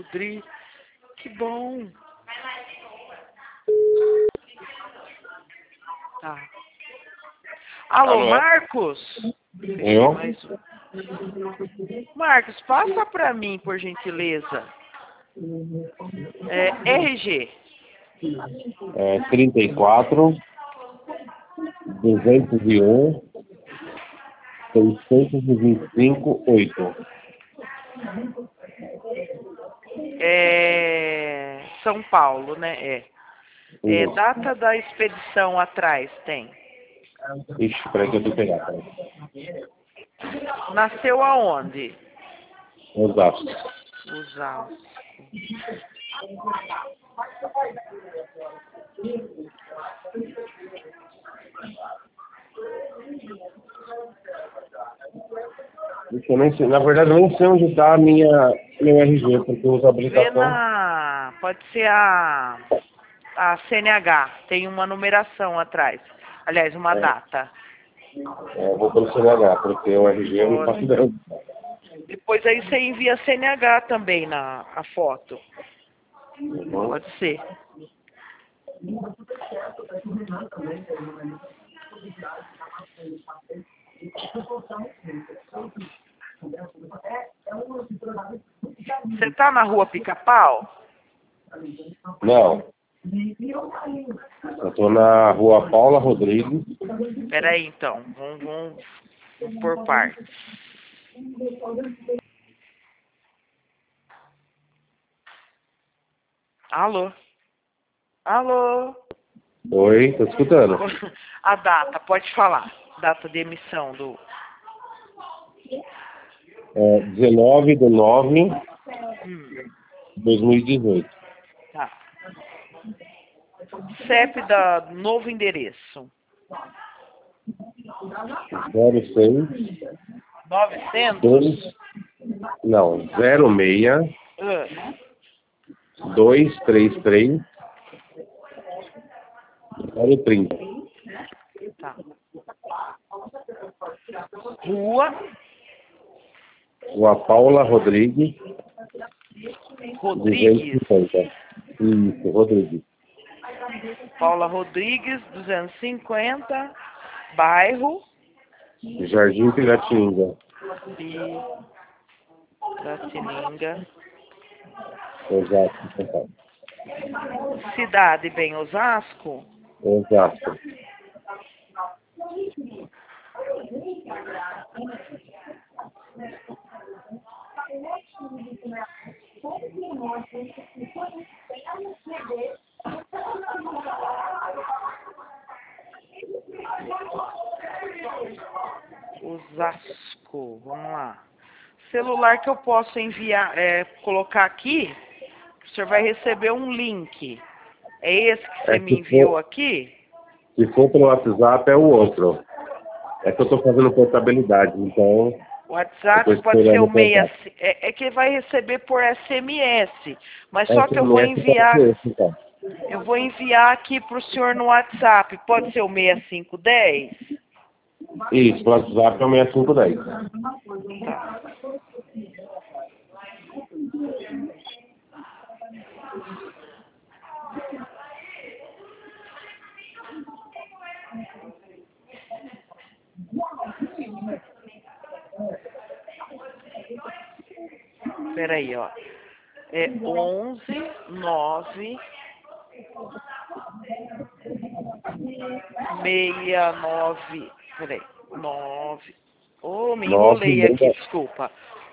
Dri. Que bom. Tá. Alô, Marcos? Eu? Mais um. Marcos, passa pra mim, por gentileza. RG. 34, 201, 625, 8. São Paulo, né? Data da expedição atrás, tem. Ixi, peraí que eu tô pegando. Nasceu aonde? Exato. Osasco. Eu nem sei, na verdade, eu nem sei onde tá meu RG, porque eu uso a Vê habilitação. pode ser a CNH, tem uma numeração atrás. Aliás, uma data. Eu vou pelo CNH, porque o RG eu não faço ideia. Depois aí você envia a CNH também a foto. Uhum. Pode ser. Você tá na rua Pica-Pau? Não. Eu tô na rua Paula Rodrigues. Peraí, então. Vamos por partes. Alô? Alô? Oi, tô escutando. A data, pode falar. Data de emissão do... 19/9/2018. Tá. CEP da novo endereço. 06 900? Não, 06 233 030. Tá. Rua Rua Paula Rodrigues, Rodrigues. 250. Isso, Rodrigues. Paula Rodrigues, 250. Bairro Jardim Piratininga. Piratininga. Exato, São Paulo. Cidade bem Osasco. Exato. Osasco, vamos lá. Celular que eu posso enviar, colocar aqui, o senhor vai receber um link. É esse que você me enviou aqui? Se for pelo WhatsApp é o outro. É que eu tô fazendo portabilidade, então... O WhatsApp pode ser o 65. É que vai receber por SMS. Mas só que eu vou enviar. Então. Eu vou enviar aqui para o senhor no WhatsApp. Pode ser o 6510? Isso, o WhatsApp é o 6510. Tá. Peraí, ó. É 11/9 69. Peraí. 9. Oh, me enrolei aqui, desculpa.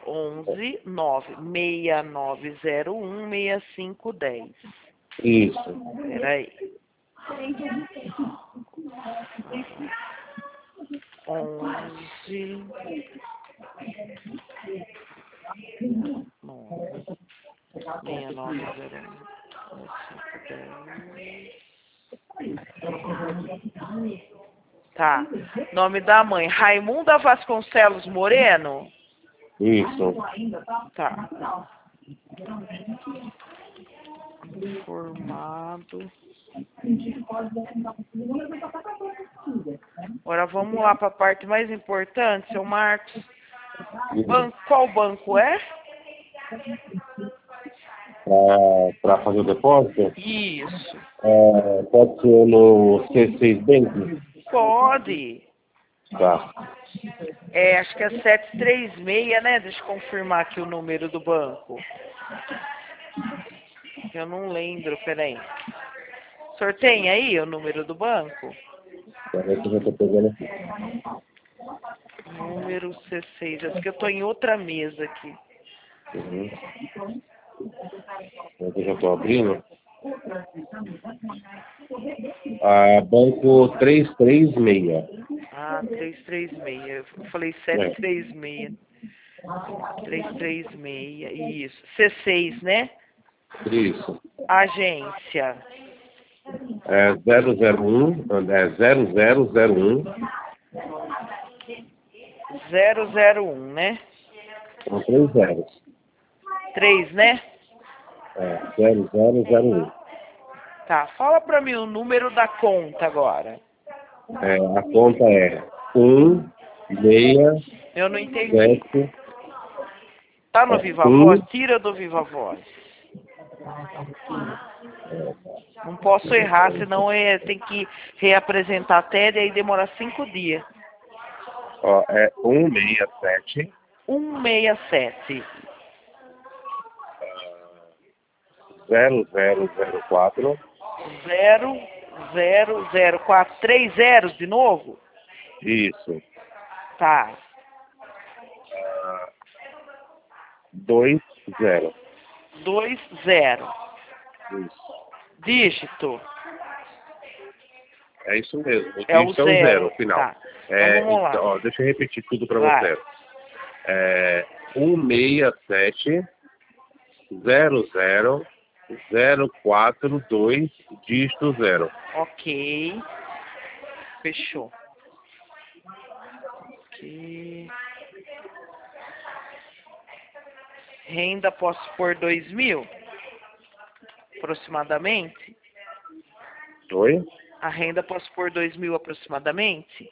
11/9 6901 6510. Isso. Peraí. 11 6901 Tá. Nome da mãe, Raimunda Vasconcelos Moreno? Isso. Tá. Informado. Agora vamos lá para a parte mais importante, seu Marcos. Qual banco é? para fazer o depósito? Isso. Pode ser no C6 Bank? Pode. Tá. Acho que é 736, né? Deixa eu confirmar aqui o número do banco. Eu não lembro, peraí. O senhor tem aí o número do banco? Peraí que eu já tô pegando aqui. Número C6. Acho que eu tô em outra mesa aqui. Uhum. Eu já tô abrindo. Banco 336. Ah, 336. Eu falei 736. 336. Isso. C6, né? Isso. Agência. 001, 0001, 001, né? são 3 zeros. 3, né? 0001. Tá, fala pra mim o número da conta agora. A conta é 167. Eu não entendi. Tá no Viva Voz? Tira do Viva Voz. Não posso errar, senão tem que reapresentar até, daí demora 5 dias. 167. 167. 0004. 0004. 3 zeros de novo? Isso. Tá. 20. 20. Isso. Dígito. É isso mesmo. O É o dígito é o 0 0. no final. Tá. Então, vamos lá. Então, deixa eu repetir tudo para Vai. você. 167 00 042 dígito 0. Ok. Fechou. Ok. Renda posso pôr 2.000? Aproximadamente? Oi? A renda posso pôr 2.000 aproximadamente?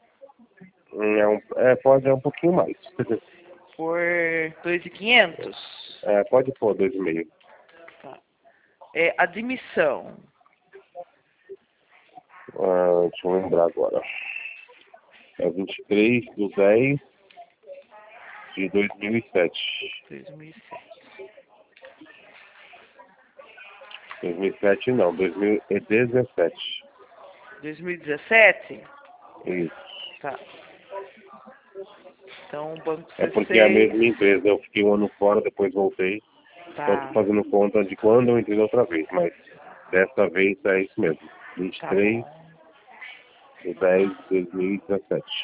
Pode um pouquinho mais. Por 2.500? Pode pôr 2,5. Tá. Admissão. Deixa eu lembrar agora. É 23 de 10 de 2007. 2007 não, 2017. 2017? Isso. Tá. Então, Banco C6... É porque é a mesma empresa. Eu fiquei um ano fora, depois voltei. Tá. Então, tô fazendo conta de quando eu entrei outra vez. Mas dessa vez é isso mesmo. 23 de 10 de 2017.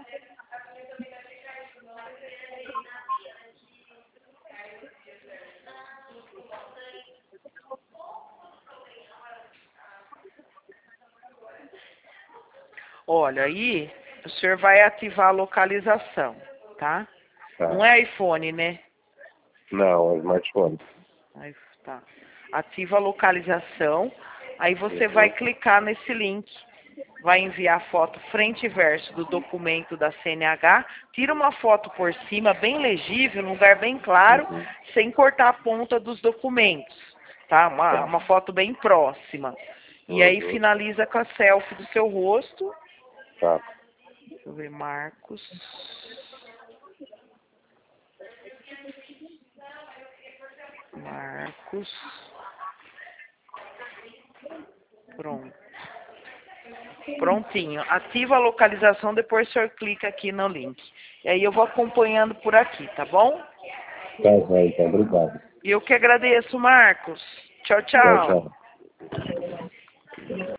Olha, aí o senhor vai ativar a localização, tá? Tá. Não é iPhone, né? Não, é smartphone. Aí, tá. Ativa a localização, aí você vai clicar nesse link, vai enviar a foto frente e verso do documento da CNH, tira uma foto por cima, bem legível, num lugar bem claro, sem cortar a ponta dos documentos, tá? Uma foto bem próxima. E aí finaliza com a selfie do seu rosto. Tá. Deixa eu ver, Marcos. Pronto. Prontinho. Ativa a localização, depois o senhor clica aqui no link. E aí eu vou acompanhando por aqui, tá bom? Tá, então, obrigado. E eu que agradeço, Marcos. Tchau, Tchau, tchau. tchau.